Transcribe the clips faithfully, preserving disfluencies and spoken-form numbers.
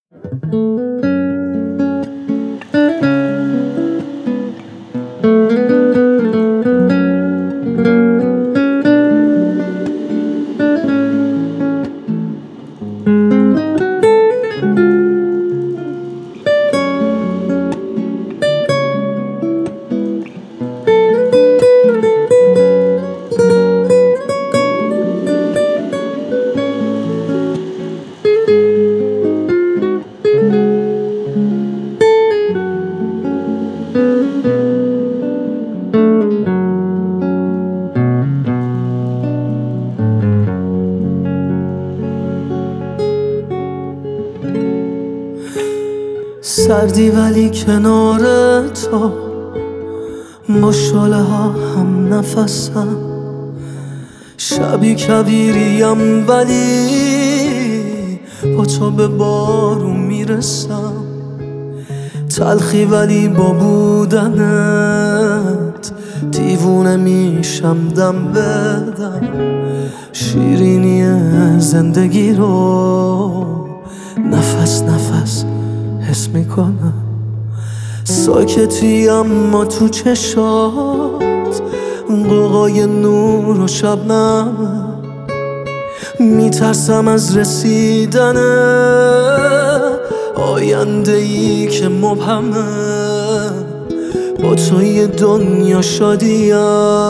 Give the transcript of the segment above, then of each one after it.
سردی ولی کنار تو با شاله ها هم نفسم، شبی کبیریم ولی با تو به بارون میرسم، تلخی ولی با بودنت دیوونه میشم دم بدم، شیرینی زندگی رو نفس نفس حس میکنم، ساکتی اما تو چشات قوقای نور و شبنم، میترسم از رسیدن آینده ای که مبهمه، با توی دنیا شادیم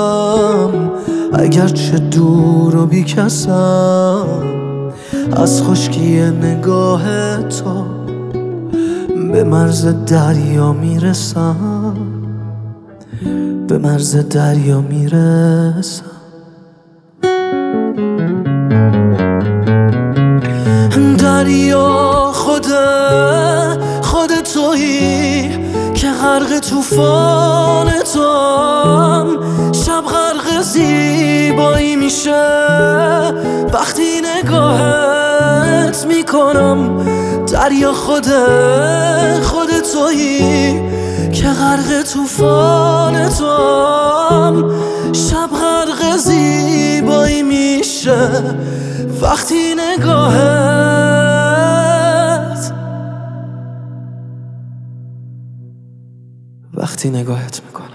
اگرچه دور و بیکسم، از خشکی نگاه تو به مرز دریا میرسم، به مرز دریا میرسم. دریا خود خود تویی که غرق طوفان توام، شب غرق زیبایی میشه وقتی نگاهت میکنم. دریا خود خود تویی که غرق طوفان توام، شب غرق زیبایی میشه وقتی نگاهت وقتی نگاهت میکنم.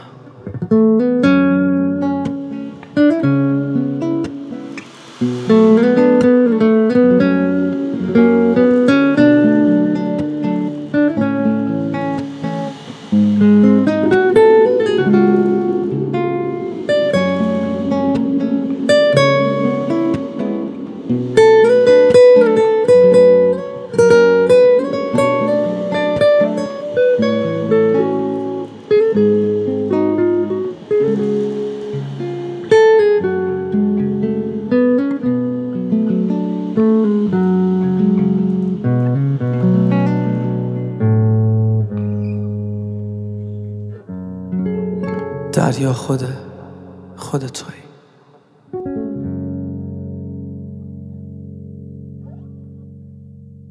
دریا خود خود تویی.